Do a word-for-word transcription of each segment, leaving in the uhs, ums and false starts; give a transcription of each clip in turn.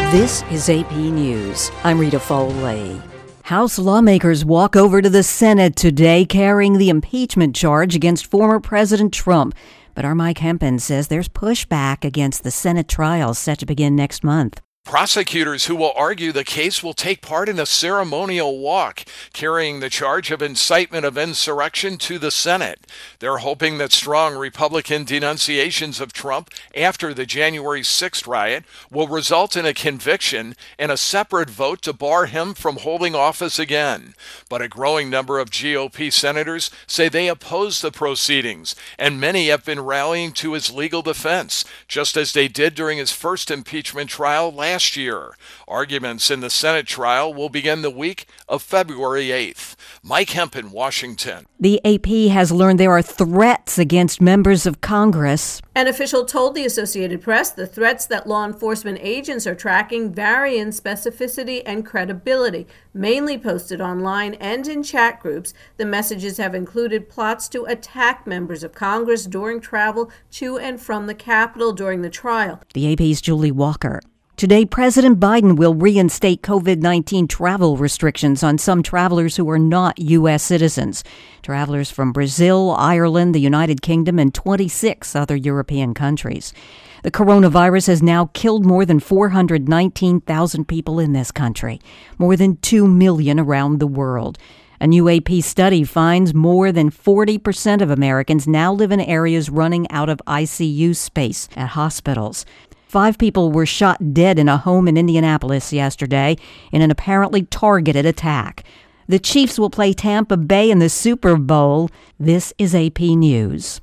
This is A P News. I'm Rita Foley. House lawmakers walk over to the Senate today carrying the impeachment charge against former President Trump. But our Mike Hempen says there's pushback against the Senate trial set to begin next month. Prosecutors who will argue the case will take part in a ceremonial walk, carrying the charge of incitement of insurrection to the Senate. They're hoping that strong Republican denunciations of Trump after the January sixth riot will result in a conviction and a separate vote to bar him from holding office again. But a growing number of G O P senators say they oppose the proceedings, and many have been rallying to his legal defense, just as they did during his first impeachment trial last Last year. Arguments in the Senate trial will begin the week of February eighth. Mike Hempen, Washington. The A P has learned there are threats against members of Congress. An official told the Associated Press the threats that law enforcement agents are tracking vary in specificity and credibility. Mainly posted online and in chat groups, the messages have included plots to attack members of Congress during travel to and from the Capitol during the trial. The A P's Julie Walker. Today, President Biden will reinstate COVID nineteen travel restrictions on some travelers who are not U S citizens. Travelers from Brazil, Ireland, the United Kingdom, and twenty-six other European countries. The coronavirus has now killed more than four hundred nineteen thousand people in this country, more than two million around the world. A new A P study finds more than forty percent of Americans now live in areas running out of I C U space at hospitals. Five people were shot dead in a home in Indianapolis yesterday in an apparently targeted attack. The Chiefs will play Tampa Bay in the Super Bowl. This is A P News.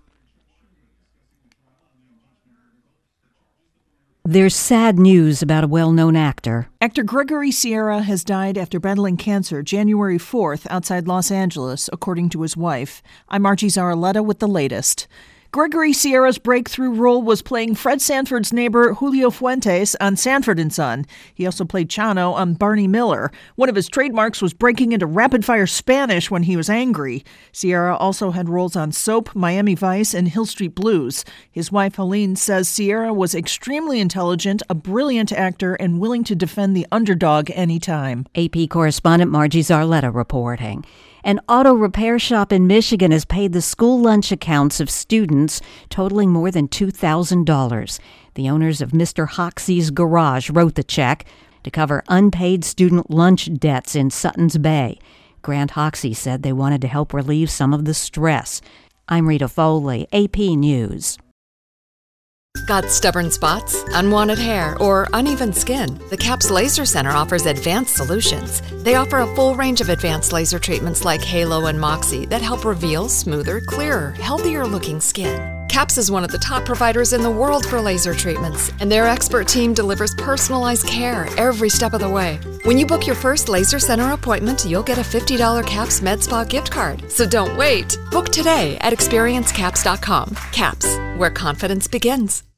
There's sad news about a well-known actor. Actor Gregory Sierra has died after battling cancer January fourth outside Los Angeles, according to his wife. I'm Margie Zaraletta with the latest. Gregory Sierra's breakthrough role was playing Fred Sanford's neighbor Julio Fuentes on Sanford and Son. He also played Chano on Barney Miller. One of his trademarks was breaking into rapid-fire Spanish when he was angry. Sierra also had roles on Soap, Miami Vice, and Hill Street Blues. His wife Helene says Sierra was extremely intelligent, a brilliant actor, and willing to defend the underdog anytime. A P correspondent Margie Zarletta reporting. An auto repair shop in Michigan has paid the school lunch accounts of students totaling more than two thousand dollars. The owners of Mister Hoxie's Garage wrote the check to cover unpaid student lunch debts in Sutton's Bay. Grant Hoxie said they wanted to help relieve some of the stress. I'm Rita Foley, A P News. Got stubborn spots, unwanted hair, or uneven skin? The CAPS Laser Center offers advanced solutions. They offer a full range of advanced laser treatments like Halo and Moxie that help reveal smoother, clearer, healthier-looking skin. CAPS is one of the top providers in the world for laser treatments, and their expert team delivers personalized care every step of the way. When you book your first Laser Center appointment, you'll get a fifty dollars CAPS MedSpa gift card. So don't wait. Book today at experience caps dot com. CAPS, where confidence begins.